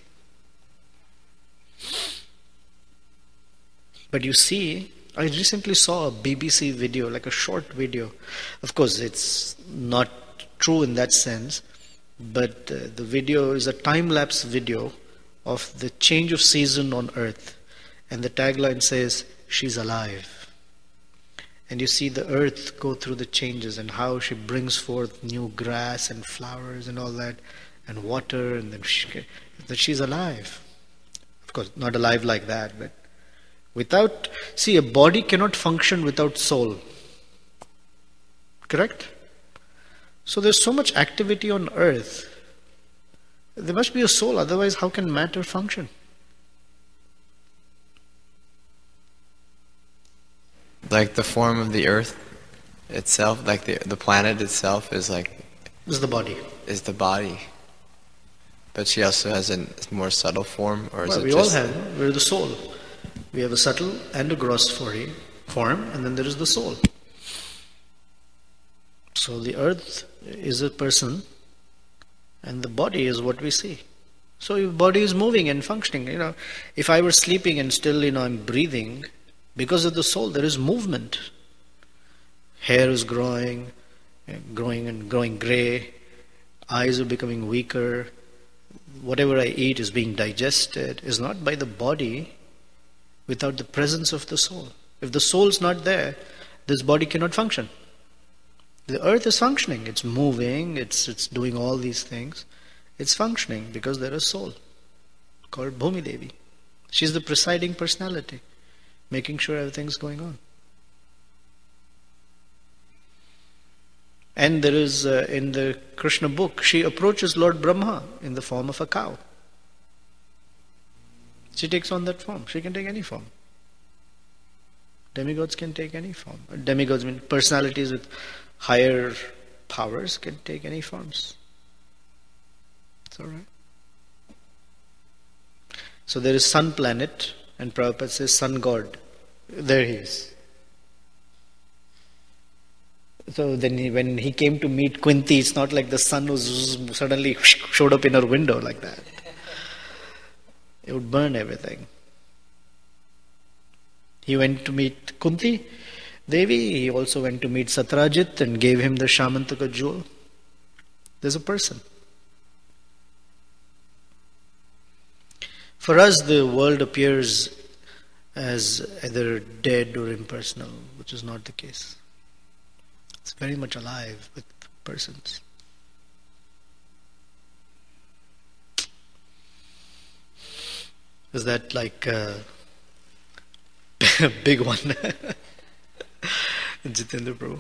But you see, I recently saw a B B C video, like a short video. Of course, it's not true in that sense, but uh, the video is a time-lapse video of the change of season on Earth. And the tagline says, she's alive. And you see the Earth go through the changes and how she brings forth new grass and flowers and all that, and water, and then she, that she's alive. Of course, not alive like that, but without, see, a body cannot function without soul. Correct? So there's so much activity on Earth. There must be a soul, otherwise how can matter function? Like the form of the Earth itself, like the the planet itself is like This is the body. is the body. But she also has a more subtle form, or is Well, it we all just have, we're the soul. We have a subtle and a gross form, and then there is the soul. So the earth is a person, and the body is what we see. So your body is moving and functioning. You know, if I were sleeping and still, you know, I'm breathing, because of the soul, there is movement. Hair is growing, uh, growing and growing gray, eyes are becoming weaker, whatever I eat is being digested, is not by the body without the presence of the soul. If the soul's not there, this body cannot function. The earth is functioning, it's moving, it's it's doing all these things. It's functioning because there is soul called Bhumi Devi. She's the presiding personality, making sure everything's going on. And there is, uh, in the Krishna book, she approaches Lord Brahma in the form of a cow. She takes on that form. She can take any form. Demigods can take any form. Demigods mean personalities with higher powers can take any forms. It's alright. So there is sun planet, and Prabhupada says sun god. There he is. So then he, when he came to meet Kunti, it's not like the sun was suddenly showed up in her window like that. It would burn everything. He went to meet Kunti Devi. He also went to meet Satrajit and gave him the Shamantaka jewel. There's a person. For us, the world appears as either dead or impersonal, which is not the case. It's very much alive with persons. Is that like a big one? Jitendra Prabhu.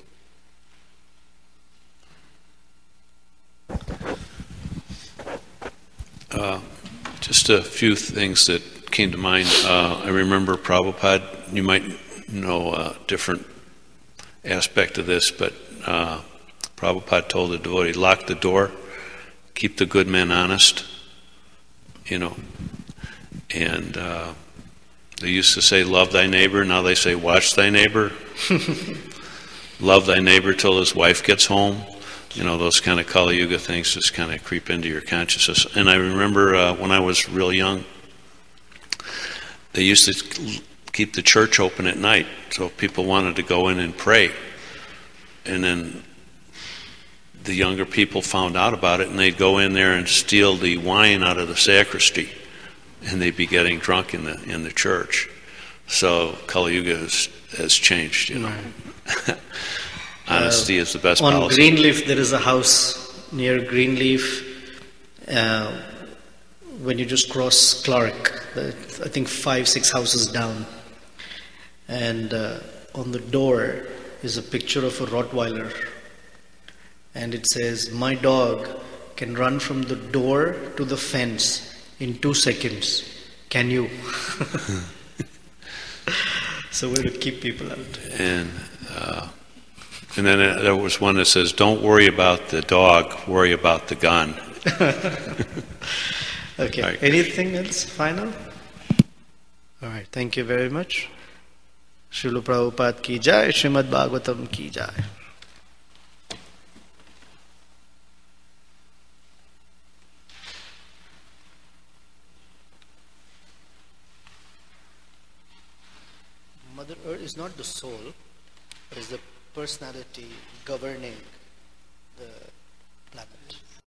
Uh, just a few things that came to mind. Uh, I remember Prabhupada, you might know a different aspect of this, but uh, Prabhupada told the devotee, lock the door, keep the good men honest, you know. And uh, they used to say, love thy neighbor. Now they say, watch thy neighbor. Love thy neighbor till his wife gets home. You know, those kind of Kali Yuga things just kind of creep into your consciousness. And I remember uh, when I was real young, they used to keep the church open at night, so people wanted to go in and pray. And then the younger people found out about it, and they'd go in there and steal the wine out of the sacristy, and they'd be getting drunk in the in the church. So Kali Yuga has, has changed, you know. Right. Honesty uh, is the best on policy. On Greenleaf, there is a house near Greenleaf. Uh, when you just cross Clark, I think five, six houses down. And uh, on the door is a picture of a Rottweiler. And it says, my dog can run from the door to the fence in two seconds. Can you? So we're to keep people out. And uh, and then uh, there was one that says, don't worry about the dog, worry about the gun. Okay. Right. Anything else final? All right. Thank you very much. Srila Prabhupada ki jai, Srimad Bhagavatam ki jai. Mother Earth is not the soul, but is the personality governing